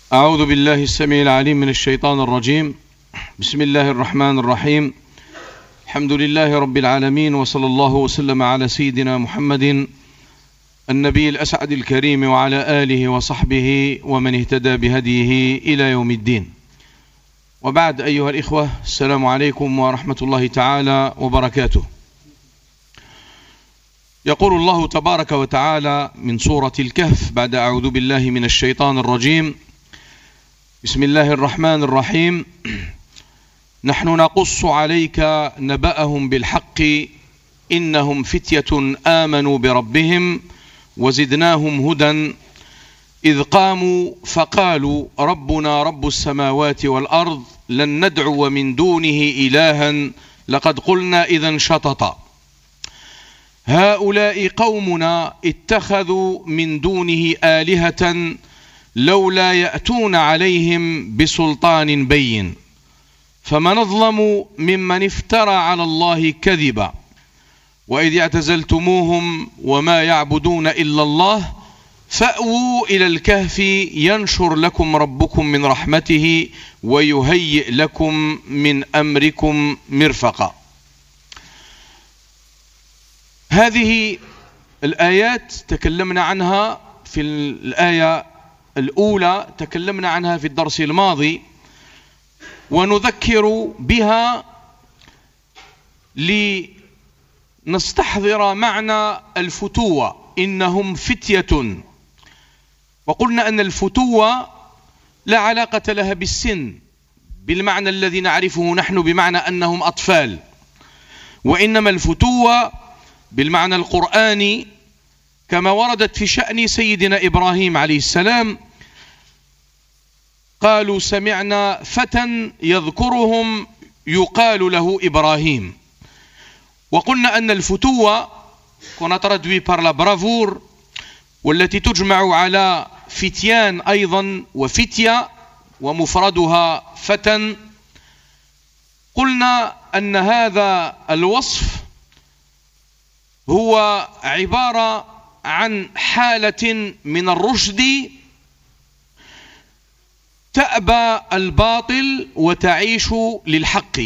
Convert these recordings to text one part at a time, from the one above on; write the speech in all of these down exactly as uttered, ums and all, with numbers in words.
أعوذ بالله السميع العليم من الشيطان الرجيم. بسم الله الرحمن الرحيم. الحمد لله رب العالمين، وصلى الله وسلم على سيدنا محمد النبي الأسعد الكريم وعلى آله وصحبه ومن اهتدى بهديه إلى يوم الدين. وبعد، أيها الإخوة، السلام عليكم ورحمة الله تعالى وبركاته. يقول الله تبارك وتعالى من سورة الكهف بعد أعوذ بالله من الشيطان الرجيم: بسم الله الرحمن الرحيم. نحن نقص عليك نبأهم بالحق إنهم فتية آمنوا بربهم وزدناهم هدى إذ قاموا فقالوا ربنا رب السماوات والأرض لن ندعو من دونه إلها لقد قلنا إذا شططا هؤلاء قومنا اتخذوا من دونه آلهة لولا يأتون عليهم بسلطان بين فمن أظلم ممن افترى على الله كذبا وإذ اعتزلتموهم وما يعبدون إلا الله فأووا إلى الكهف ينشر لكم ربكم من رحمته ويهيئ لكم من أمركم مرفقا. هذه الآيات تكلمنا عنها في الآية الأولى، تكلمنا عنها في الدرس الماضي، ونذكر بها لنستحضر معنى الفتوة. إنهم فتية، وقلنا أن الفتوة لا علاقة لها بالسن بالمعنى الذي نعرفه نحن بمعنى أنهم أطفال، وإنما الفتوة بالمعنى القرآني كما وردت في شأن سيدنا إبراهيم عليه السلام. قالوا سمعنا فتى يذكرهم يقال له إبراهيم. وقلنا أن الفتوة كنا تردوي par la bravoure، والتي تجمع على فتيان أيضا وفتية ومفردها فتى. قلنا أن هذا الوصف هو عبارة عن حالة من الرشد تأبى الباطل وتعيش للحق،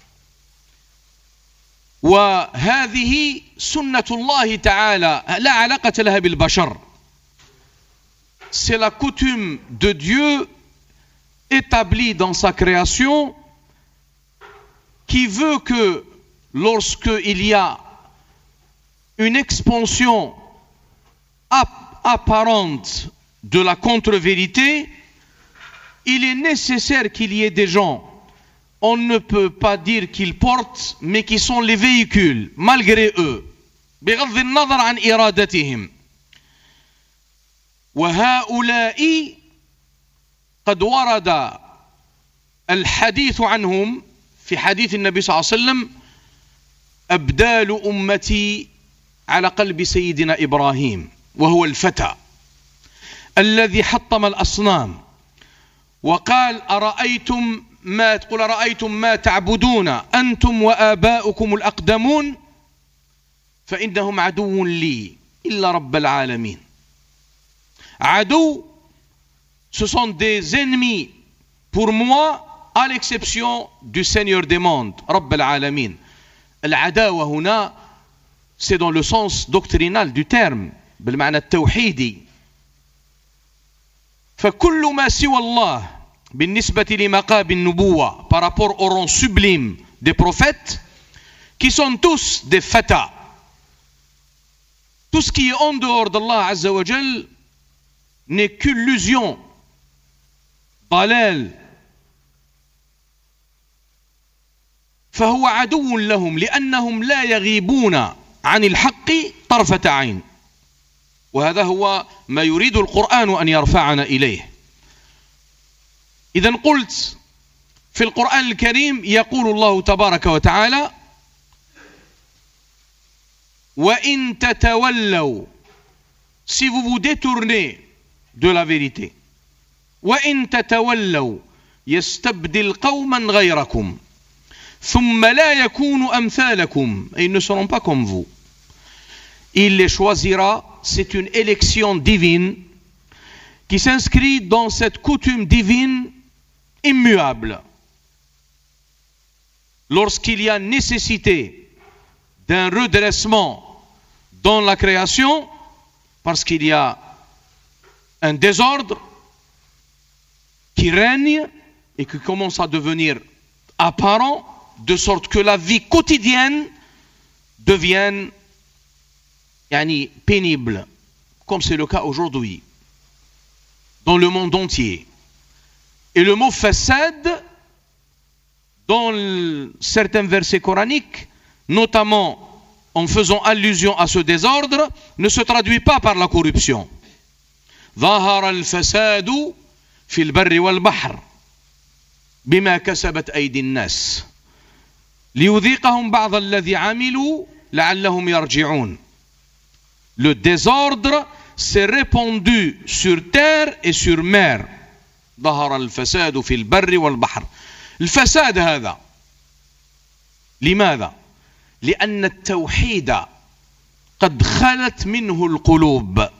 وهذه سنة الله تعالى لا علاقة لها بالبشر. C'est la coutume de Dieu établie dans sa création qui veut que lorsque il y a une expansion apparente de la contre-vérité, il est nécessaire qu'il y ait des gens, on ne peut pas dire qu'ils portent, mais qui sont les véhicules malgré eux. بغض النظر عن إرادتهم. وهؤلاء قد ورد الحديث عنهم في حديث النبي صلى الله عليه وسلم: أبدال أمتي على قلب سيدنا إبراهيم، وهو الفتى الذي حطم الأصنام وقال أرأيتم ما تقول أرأيتم ما تعبدون أنتم وآباؤكم الأقدمون فإنهم عدو لي إلا رب العالمين. عدو، ce sont des ennemis pour moi à l'exception du Seigneur des mondes رب العالمين. العداوة هنا c'est dans le sens doctrinal du terme بالمعنى التوحيدي. فكل ما سوى الله بالنسبة لمقام النبوة par rapport au rang sublime des prophètes qui sont tous des fatas, tout ce qui est en dehors d'Allah Azza wa Jal n'est qu'illusion, ضلال. فهو عدو لهم لأنهم لا يغيبون عن الحق طرفة عين، وهذا هو ما يريد القرآن أن يرفعنا إليه. إذن قلت في القرآن الكريم يقول الله تبارك وتعالى: وإن تتولوا، si vous vous détournez de la vérité، وإن تتولوا يستبدل قوما غيركم ثم لا يكونوا أمثالكم. Ils ne seront pas comme vous. Il les choisira, c'est une élection divine qui s'inscrit dans cette coutume divine immuable. Lorsqu'il y a nécessité d'un redressement dans la création, parce qu'il y a un désordre qui règne et qui commence à devenir apparent, de sorte que la vie quotidienne devienne yani, pénible, comme c'est le cas aujourd'hui, dans le monde entier. Et le mot fasad, dans le, certains versets coraniques, notamment en faisant allusion à ce désordre, ne se traduit pas par la corruption. ظهر الفساد في البر والبحر بما كسبت أيدي الناس ليذيقهم بعض الذي عملوا لعلهم يرجعون. Le désordre s'est répandu sur terre et sur mer. ظهر الفساد في البر والبحر. الفساد هذا لماذا؟ لأن التوحيد قد خلت منه القلوب.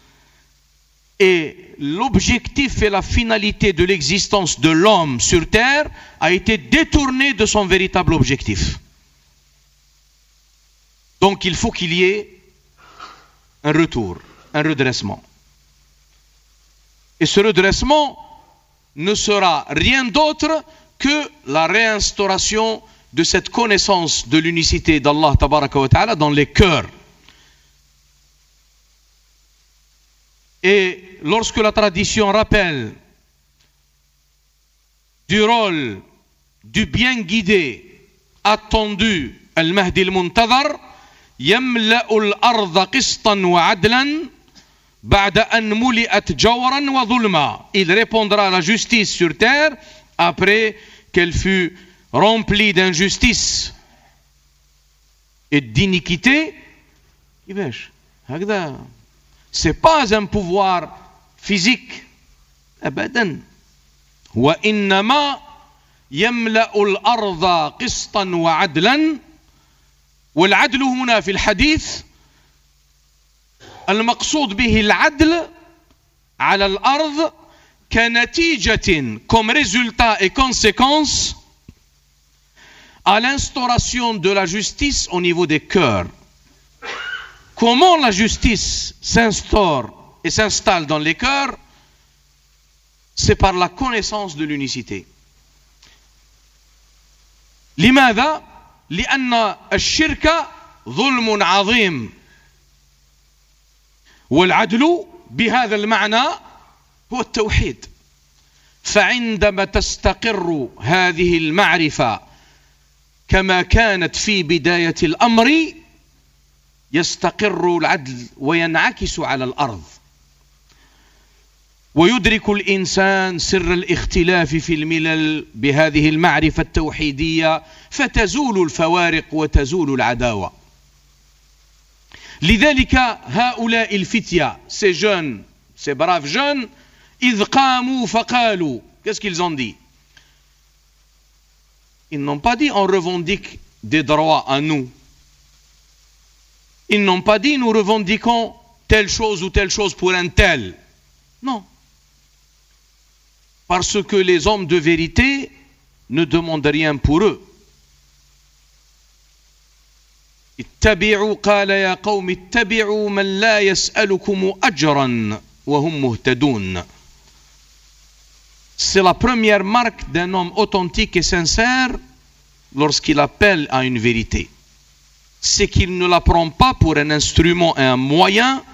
Et l'objectif et la finalité de l'existence de l'homme sur terre a été détourné de son véritable objectif. Donc il faut qu'il y ait un retour, un redressement. Et ce redressement ne sera rien d'autre que la réinstauration de cette connaissance de l'unicité d'Allah tabaraka wa ta'ala dans les cœurs. Et lorsque la tradition rappelle du rôle du bien guidé attendu al-Mahdi al-Muntadhar, يملأ الأرض قسطا وعدلا بعد أن ملئت جورا وظلما. Il répondra à la justice sur terre après qu'elle fut remplie d'injustice et d'iniquité. C'est pas un pouvoir physique. أبدا. وإنما يملأ الأرض قسطا وعدلا. والعدل هنا في الحديث المقصود به العدل على الأرض كنتيجة comme résultat et conséquence à l'instauration de la justice au niveau des cœurs. Comment la justice s'instaure et s'installe dans les cœurs? C'est par la connaissance de l'unicité. لماذا؟ لأن الشرك ظلم عظيم والعدل بهذا المعنى هو التوحيد. فعندما تستقر هذه المعرفة كما كانت في بداية الأمر يستقر العدل وينعكس على الأرض ويدرك الإنسان سر الاختلاف في الملل بهذه المعرفة التوحيدية فتزول الفوارق وتزول العداوة. لذلك هؤلاء الفتية, ces jeunes, ces braves jeunes, إذ قاموا فقالوا, qu'est-ce qu'ils ont dit? Ils n'ont pas dit on revendique des droits à nous. Ils n'ont pas dit nous revendiquons telle chose ou telle chose pour un tel. Non. Parce que les hommes de vérité ne demandent rien pour eux. اتبعوا قال يا قوم اتبعوا من لا يسألكم أجرا وهم مهتدون. C'est la première marque d'un homme authentique et sincère lorsqu'il appelle à une vérité. C'est qu'il ne la prend pas pour un instrument et un moyen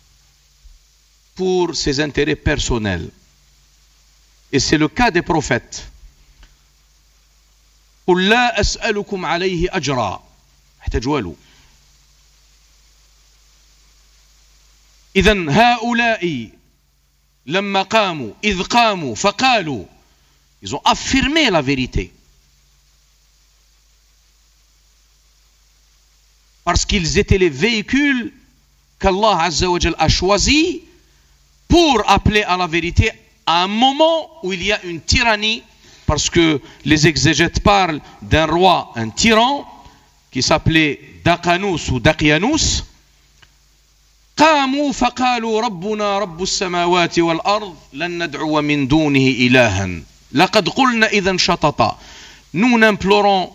pour ses intérêts personnels. Et c'est le cas des prophètes. قل لا أسألكم عليه أجرا احتجوا له. إذن هؤلاء لما قاموا إذ قاموا فقالوا, ils ont affirmé la vérité. Parce qu'ils étaient les véhicules qu'Allah Azza wa Jal a choisi pour appeler à la vérité à un moment où il y a une tyrannie, parce que les exégètes parlent d'un roi, un tyran, qui s'appelait Daqanus ou Daqianus, قاموا فقالوا ربنا رب السماوات والأرض لن ندعو من دونه إلها لقد قلنا إذا شططا. Nous n'implorons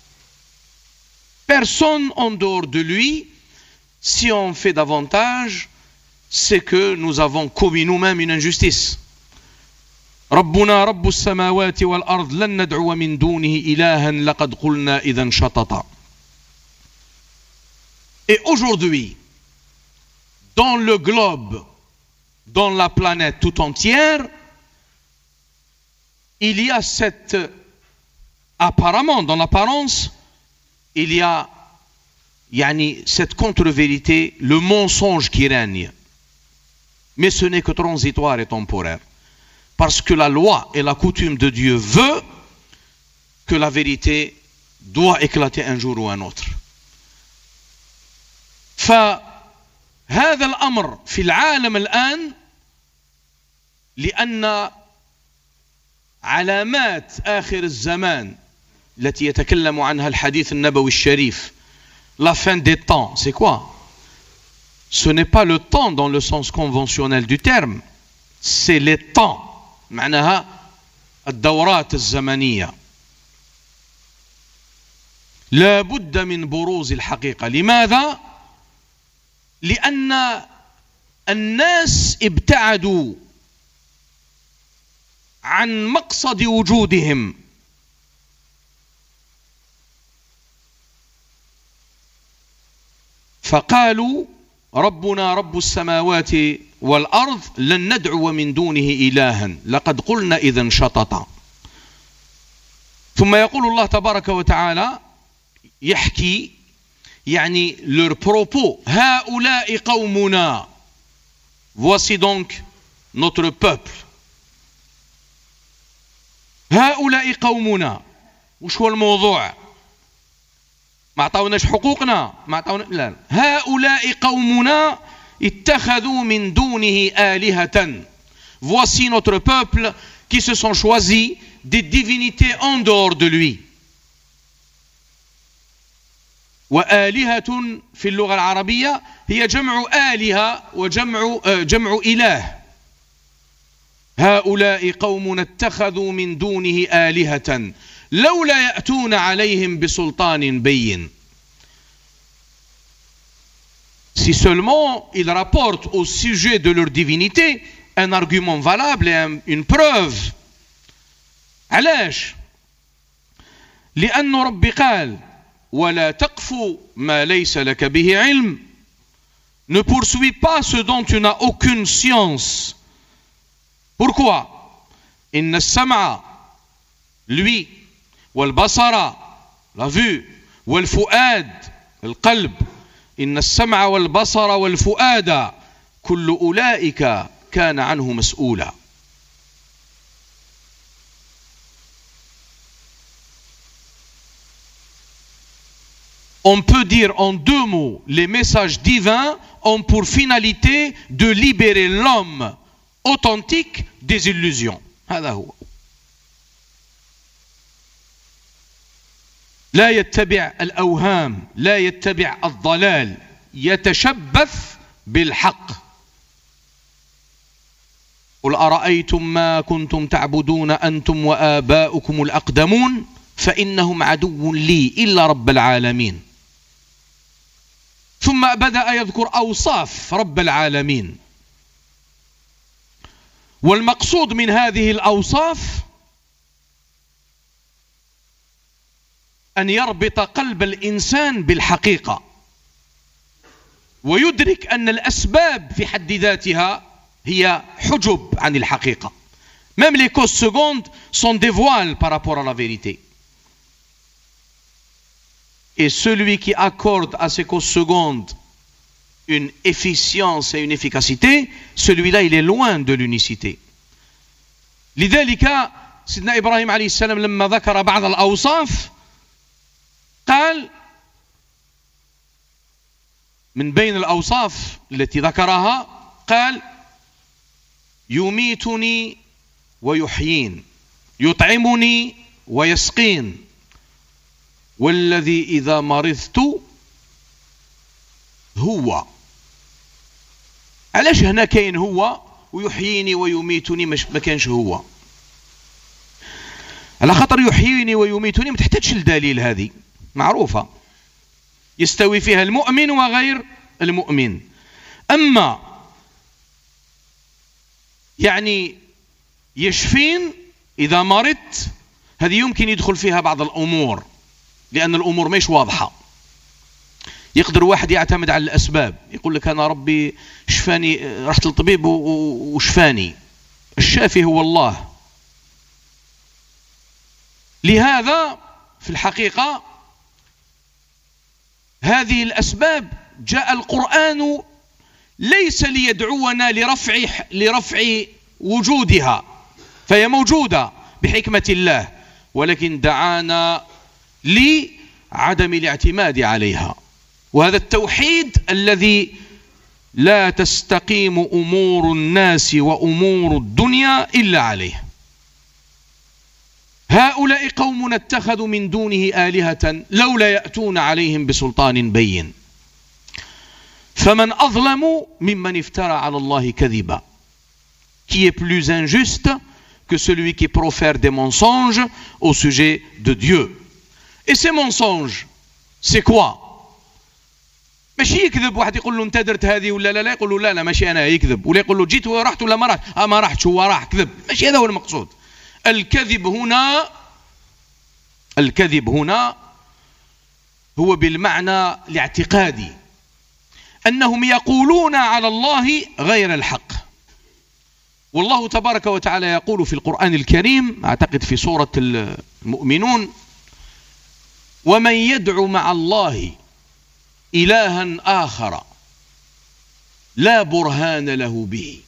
personne en dehors de lui. Si on fait davantage, c'est que nous avons commis nous-mêmes une injustice. ربنا رب السماوات والأرض لن ندعو من دونه إلها لقد قلنا إذا شططا. Et aujourd'hui, dans le globe, dans la planète tout entière, il y a cette, apparemment, dans l'apparence, il y a yani, cette contre-vérité, le mensonge qui règne. Mais ce n'est que transitoire et temporaire. Parce que la loi et la coutume de Dieu veut que la vérité doit éclater un jour ou un autre. فهذا الأمر في العالم الآن لأن علامات آخر الزمان التي يتكلم عنها الحديث النبوي الشريف, la fin des temps, c'est quoi? Ce n'est pas le temps dans le sens conventionnel du terme, c'est les temps, معناها الدورات الزمنية. لا بد من بروز الحقيقة. لماذا؟ لأن الناس ابتعدوا عن مقصد وجودهم. فقالوا ربنا رب السماوات والأرض لن ندعو من دونه إلها لقد قلنا إذا شططا. ثم يقول الله تبارك وتعالى يحكي يعني leur propos. هؤلاء قومنا. Voici donc notre peuple. هؤلاء قومنا. وش هو الموضوع؟ ما عطاوناش حقوقنا، ما عطاونا لا. هؤلاء قومنا اتخذوا من دونه آلهة. Voici notre peuple qui se sont choisis des divinités en dehors de lui. وآلهة في اللغة العربية هي جمع آلهة وجمع جمع إله. هؤلاء قوم اتخذوا من دونه آلهة لولا يأتون عليهم بسلطان بين. Si seulement ils rapportent au sujet de leur divinité un argument valable et une preuve. علاش؟ لأن ربي قال ولا تقف ما ليس لك به علم. Ne poursuis pas ce dont tu n'as aucune science. Pourquoi? إن السمع, lui, والبصر, la vue, والفؤاد, القلب. إن السمع والبصر والفؤاد كل أولئك كان عنه مسؤولا. On peut dire en deux mots, les messages divins ont pour finalité de libérer l'homme authentique des illusions. هذا هو. لا يتبع الأوهام، لا يتبع الضلال، يتشبث بالحق. قل أرأيتم ما كنتم تعبدون أنتم وآباؤكم الأقدمون فإنهم عدو لي إلا رب العالمين. ثم بدأ يذكر أوصاف رب العالمين. والمقصود من هذه الأوصاف أن يربط قلب الإنسان بالحقيقة ويدرك أن الأسباب في حد ذاتها هي حجب عن الحقيقة. Même les causes secondes sont des voiles par rapport à la vérité. Et celui qui accorde à ces causes secondes une efficience et une efficacité, celui-là il est loin de l'unicité. لذلك سيدنا إبراهيم عليه السلام لما ذكر بعض الأوصاف قال من بين الأوصاف التي ذكرها قال يميتني ويحيين يطعمني ويسقين والذي إذا مرضت هو علاش هنا كاين هو ويحييني ويميتني ما كانش هو؟ على خاطر يحييني ويميتني ما تحتاجش الدليل، هذه معروفة، يستوي فيها المؤمن وغير المؤمن. أما يعني يشفين إذا مرضت، هذه يمكن يدخل فيها بعض الأمور، لأن الأمور مش واضحة. يقدر واحد يعتمد على الأسباب، يقول لك أنا ربي شفاني، رحت للطبيب وشفاني. الشافي هو الله. لهذا في الحقيقة هذه الأسباب جاء القرآن ليس ليدعونا لرفع لرفع وجودها، فهي موجودة بحكمة الله، ولكن دعانا لعدم الاعتماد عليها. وهذا التوحيد الذي لا تستقيم أمور الناس وأمور الدنيا إلا عليه. هؤلاء قوم اتخذوا من دونه آلهة لولا يأتون عليهم بسلطان بين فمن أظلم ممن افترى على الله كذبا. Qui est plus injuste que celui qui profère des mensonges au sujet de Dieu. Et ces mensonges, c'est quoi? ماشي يكذب واحد يقول له انت درت هذه ولا لا لا، يقول له لا لا ماشي انا يكذب، ولا يقول له جيت ورحت ولا ما رحت، اه ما رحتش هو راح كذب، ماشي هذا هو المقصود. الكذب هنا الكذب هنا هو بالمعنى الاعتقادي، أنهم يقولون على الله غير الحق. والله تبارك وتعالى يقول في القرآن الكريم، أعتقد في سورة المؤمنون: ومن يدعو مع الله إلها آخر لا برهان له به.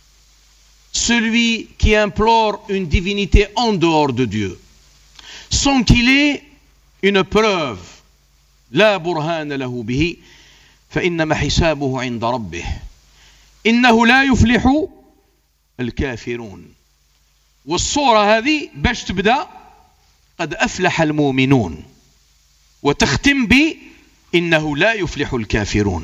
Celui qui implore une divinité en dehors de Dieu, sans qu'il ait une preuve, لا برهان له به فإنما حسابه عند ربه إنه لا يفلح الكافرون. والصورة هذه باش تبدأ قد أفلح المؤمنون، وتختم ب إنه لا يفلح الكافرون.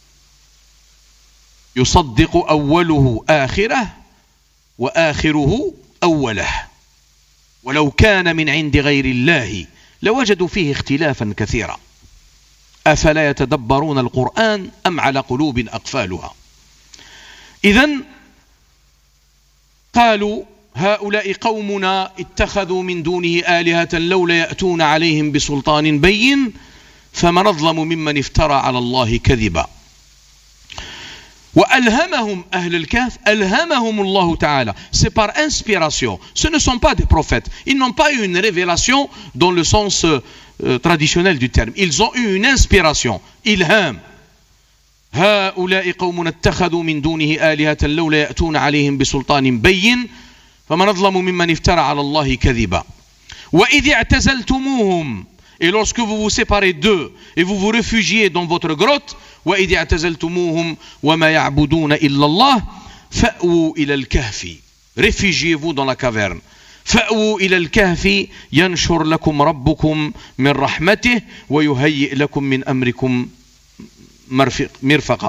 يصدق أوله آخره وآخره أوله، ولو كان من عند غير الله لوجدوا فيه اختلافا كثيرا أفلا يتدبرون القرآن أم على قلوب أقفالها. إذن قالوا هؤلاء قومنا اتخذوا من دونه آلهة لولا يأتون عليهم بسلطان بين فمن أظلم ممن افترى على الله كذبا. وألهمهم أهل الكهف، ألهمهم الله تعالى. C'est par inspiration. Ce ne sont pas des prophètes. Ils n'ont pas eu une révélation dans le sens euh, traditionnel du terme. Ils ont eu une inspiration. إلهام. هؤلاء قوم اتخذوا من دونه آلهة لولا يأتون عليهم بسلطان بين فمن أظلم ممن افترى على الله كذبا. وإذ اعتزلتموهم. Et lorsque vous vous séparez d'eux et vous vous réfugiez dans votre grotte, وَإِذِ اعْتَزَلْتُمُوهُمْ وَمَا يَعْبُدُونَ إِلَّا اللَّهِ فَأْوُوا إِلَى الْكَهْفِ. Réfugiez-vous dans la caverne. فَأْوُوا إِلَى الْكَهْفِ يَنْشُرْ لَكُمْ رَبُّكُمْ مِنْ رَحْمَتِهِ وَيُهَيِّئْ لَكُمْ مِنْ أَمْرِكُمْ مرفقا.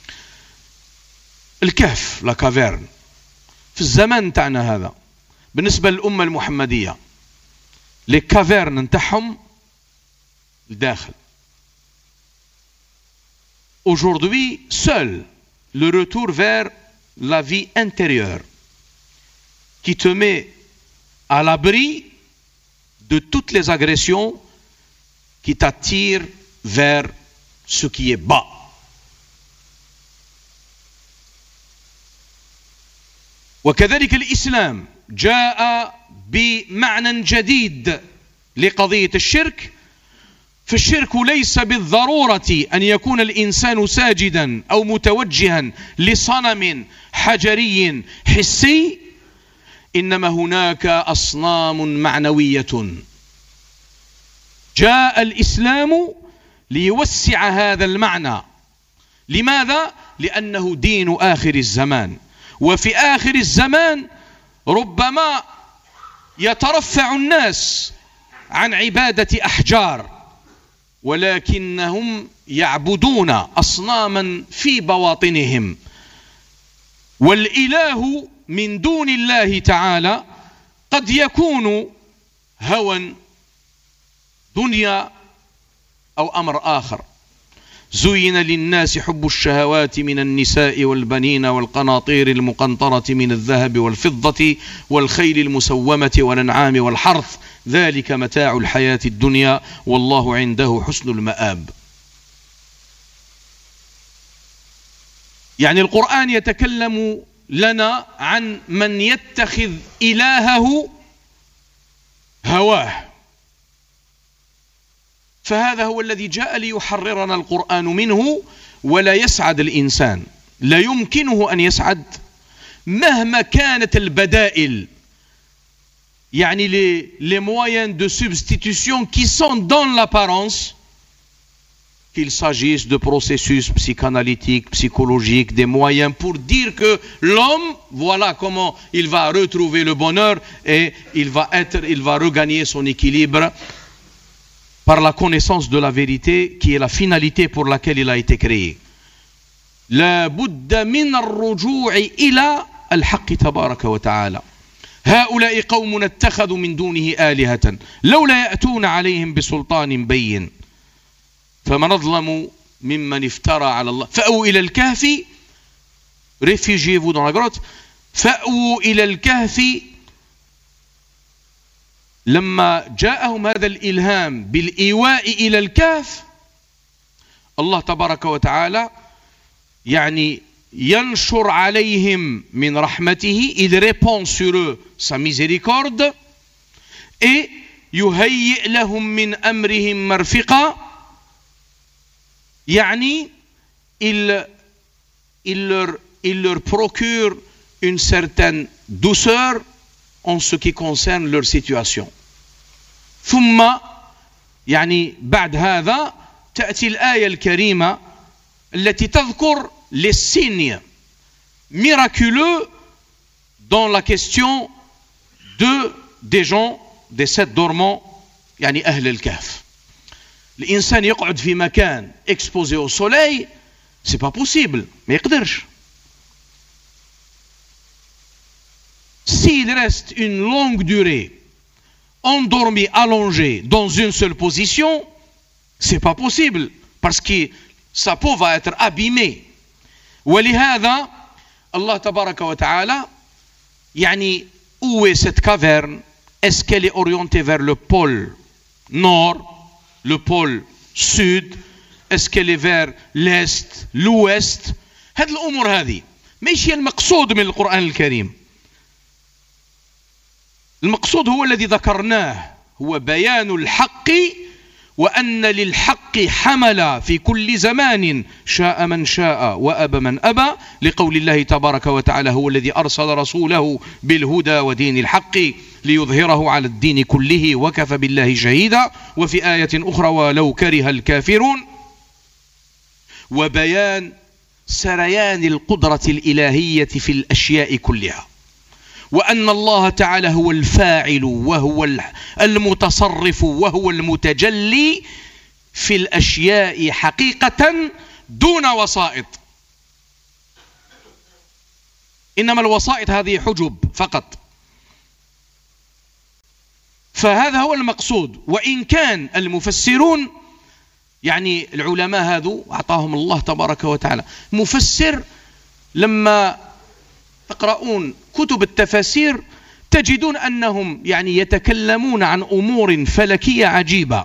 الكهف، la caverne، في الزمان تاعنا هذا بالنسبة للأمة المحمدية les cavernes نتاعهم الداخل. Aujourd'hui, seul le retour vers la vie intérieure qui te met à l'abri de toutes les agressions qui t'attirent vers ce qui est bas. وكذلك الإسلام جاء بمعنى جديد لقضية الشرك. فالشرك ليس بالضرورة أن يكون الإنسان ساجدا أو متوجها لصنم حجري حسي، إنما هناك أصنام معنوية. جاء الإسلام ليوسع هذا المعنى. لماذا؟ لأنه دين آخر الزمان، وفي آخر الزمان ربما يترفع الناس عن عبادة أحجار، ولكنهم يعبدون أصناما في بواطنهم والإله من دون الله تعالى قد يكون هوى دنيا أو أمر آخر. زين للناس حب الشهوات من النساء والبنين والقناطير المقنطرة من الذهب والفضة والخيل المسومة والأنعام والحرث ذلك متاع الحياة الدنيا والله عنده حسن المآب. يعني القرآن يتكلم لنا عن من يتخذ إلهه هواه، فهذا هو الذي جاء ليحررنا القرآن منه. ولا يسعد الإنسان، لا يمكنه أن يسعد مهما كانت البدائل، يعني les, les moyens de substitution qui sont dans l'apparence, qu'il s'agisse de processus psychanalytiques, psychologiques, des moyens pour dire que l'homme, voilà comment il va retrouver le bonheur et il va être, il va regagner son équilibre par la connaissance de la vérité qui est la finalité pour laquelle il a été créé. لا بد من الرجوع إلى الحق تبارك وتعالى. هؤلاء قوم اتخذوا من دونه آلهة لولا يأتون عليهم بسلطان بين فمن أظلم ممن افترى على الله. فأووا إلى الكهف، réfugiez-vous dans la grotte. فأووا إلى الكهف. لما جاءهم هذا الإلهام بالإيواء إلى الكهف، الله تبارك وتعالى يعني ينشر عليهم من رحمته، il répand sur eux sa miséricorde et يهيئ لهم من أمرهم مرفقا. يعني il, il, leur, il leur procure une certaine douceur en ce qui concerne leur situation. ثم يعني بعد هذا تأتي الآية الكريمة التي تذكر les signes miraculeux dans la question de des gens des sept dormants يعني أهل الكهف. الإنسان يقعد في مكان exposé au soleil, c'est pas possible، ما يقدرش. S'il reste une longue durée endormi, allongé dans une seule position, c'est pas possible parce que sa peau va être abîmée. ولهذا الله تبارك وتعالى يعني où est cette caverne? Est-ce qu'elle est orientée vers le pôle nord, le pôle sud? Est-ce qu'elle est vers l'est, l'ouest? هذه الأمور هذه ماشي المقصود من القرآن الكريم. المقصود هو الذي ذكرناه، هو بيان الحق، وأن للحق حمل في كل زمان شاء من شاء وأبى من أبى، لقول الله تبارك وتعالى هو الذي أرسل رسوله بالهدى ودين الحق ليظهره على الدين كله وكفى بالله شهيدا. وفي آية أخرى ولو كره الكافرون. وبيان سريان القدرة الإلهية في الأشياء كلها، وأن الله تعالى هو الفاعل وهو المتصرف وهو المتجلي في الأشياء حقيقة دون وسائط. إنما الوسائط هذه حجب فقط. فهذا هو المقصود. وإن كان المفسرون يعني العلماء هذو أعطاهم الله تبارك وتعالى مفسر، لما تقرؤون كتب التفاسير تجدون أنهم يعني يتكلمون عن أمور فلكية عجيبة،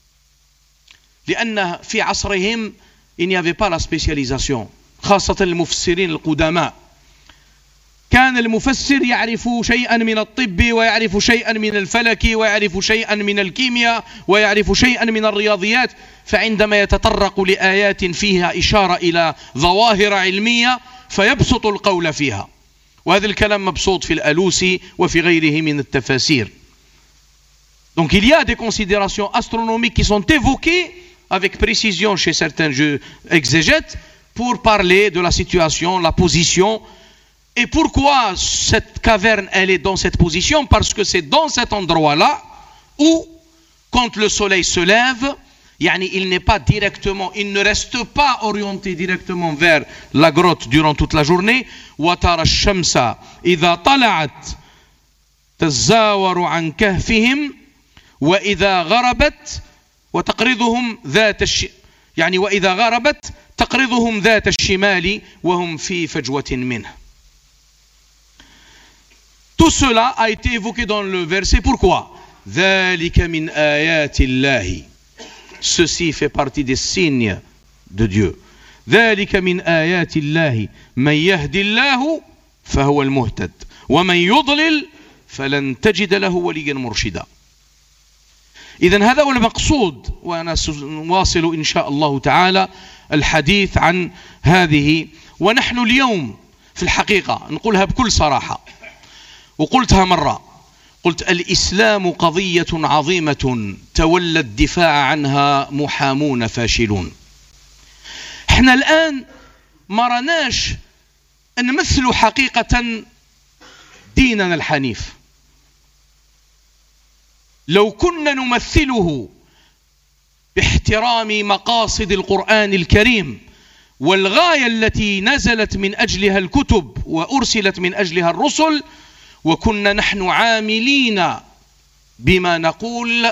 لأن في عصرهم il n'y avait pas la spécialisation، خاصة المفسرين القدماء. كان المفسر يعرف شيئا من الطب ويعرف شيئا من الفلك ويعرف شيئا من الكيمياء ويعرف شيئا من الرياضيات، فعندما يتطرق لآيات فيها إشارة إلى ظواهر علمية فيبسط القول فيها. وهذا الكلام مبسوط في الألوسي وفي غيره من التفاسير. Donc il y a des considérations astronomiques qui sont évoquées avec précision chez certains exégètes pour parler de la situation, la position. Et pourquoi cette caverne elle est dans cette position? Parce que c'est dans cet endroit-là où, quand le soleil se lève, Yani, il n'est pas directement, il ne reste pas orienté directement vers la grotte durant toute la journée. وَتَرَى الشَّمْسَ إِذَا طَلَعَتْ تَزَّاوَرُ عَنْ كَهْفِهِمْ وَإِذَا غَرَبَتْ وَتَقْرِضُهُمْ ذَاتَ الش... يعني وإذا غربت تقرضهم ذات الشمال وهم في فجوة منه. Tout cela a été évoqué dans le verset. Pourquoi? ذلك من آيات الله. Ceci fait partie des signes de Dieu. ذلك من آيات الله من يهد الله فهو المهتد ومن يضلل فلن تجد له وليا مرشدا. إذن هذا هو المقصود، وأنا سنواصل إن شاء الله تعالى الحديث عن هذه. ونحن اليوم في الحقيقة نقولها بكل صراحة، وقلتها مرة، قلت الإسلام قضية عظيمة تولى الدفاع عنها محامون فاشلون. احنا الآن ما رناش نمثل حقيقة ديننا الحنيف. لو كنا نمثله باحترام مقاصد القرآن الكريم والغاية التي نزلت من أجلها الكتب وأرسلت من أجلها الرسل، وكنا نحن عاملين بما نقول،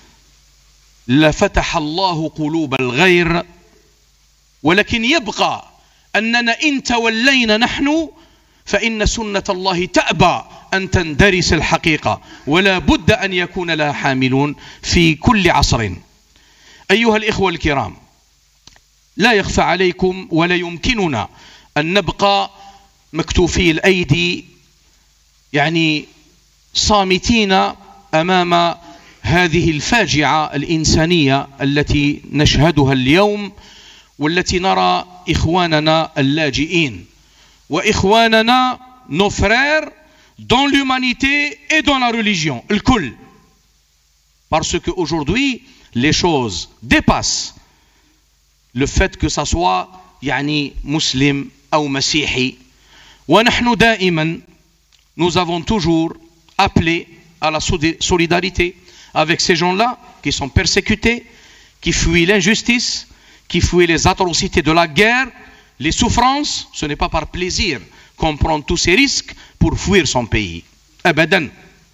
لفتح الله قلوب الغير. ولكن يبقى أننا إن تولينا نحن فإن سنة الله تأبى أن تندرس الحقيقة، ولا بد أن يكون لها حاملون في كل عصر. أيها الإخوة الكرام، لا يخفى عليكم ولا يمكننا أن نبقى مكتوفي الأيدي، يعني صامتين أمام هذه الفاجعة الإنسانية التي نشهدها اليوم، والتي نرى إخواننا اللاجئين وإخواننا nos frères dans l'humanité et dans la religion, الكل. Parce qu'aujourd'hui, les choses dépassent le fait que ça soit يعني مسلم أو مسيحي. ونحن دائما, nous avons toujours appelé à la solidarité avec ces gens-là qui sont persécutés, qui fuient l'injustice, qui fuient les atrocités de la guerre, les souffrances. Ce n'est pas par plaisir qu'on prend tous ces risques pour fuir son pays. أبدا.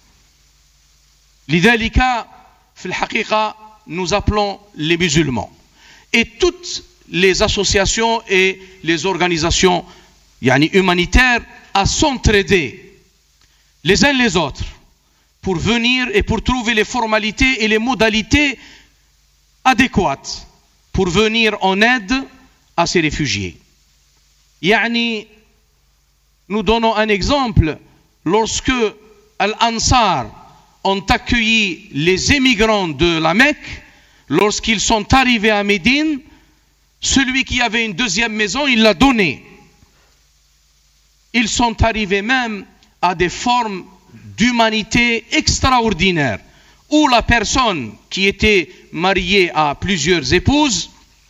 لذلك في الحقيقة nous appelons les musulmans et toutes les associations et les organisations يعني humanitaires à s'entraider les uns les autres pour venir et pour trouver les formalités et les modalités adéquates pour venir en aide à ces réfugiés. يعني nous donnons un exemple. Lorsque Al-Ansar ont accueilli les émigrants de la Mecque, lorsqu'ils sont arrivés à Médine, celui qui avait une deuxième maison, il l'a donnée. Ils sont arrivés même à des formes d'humanité extraordinaires, où la personne qui était mariée à plusieurs épouses,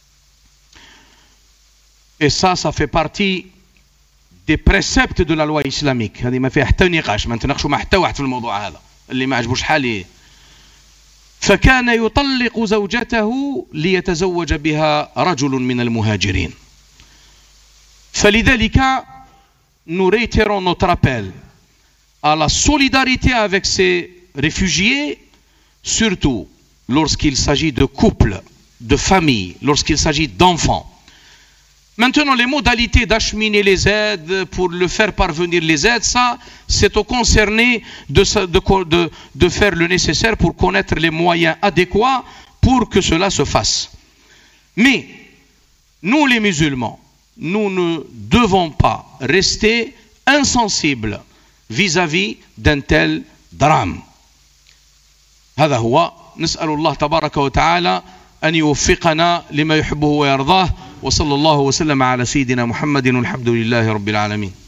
et ça, ça fait partie des préceptes de la loi islamique. هذه ما فيها حتى نقاش، ما نتناقشوا مع حتى واحد في الموضوع هذا اللي ما عجبوش حالي. فكان يطلق زوجته ليتزوج بها رجل من المهاجرين. فلذلك nous réitérons notre appel à la solidarité avec ces réfugiés, surtout lorsqu'il s'agit de couples, de familles, lorsqu'il s'agit d'enfants. Maintenant, les modalités d'acheminer les aides, pour le faire parvenir les aides, ça, c'est au concerné de, de, de, de faire le nécessaire pour connaître les moyens adéquats pour que cela se fasse. Mais, nous les musulmans, nous ne devons pas rester insensibles vis-à-vis d'un tel drame. هذا هو. نسأل الله تبارك وتعالى أن يوفقنا لما يحبه ويرضاه، وصلى الله وسلم على سيدنا محمد والحمد لله رب العالمين.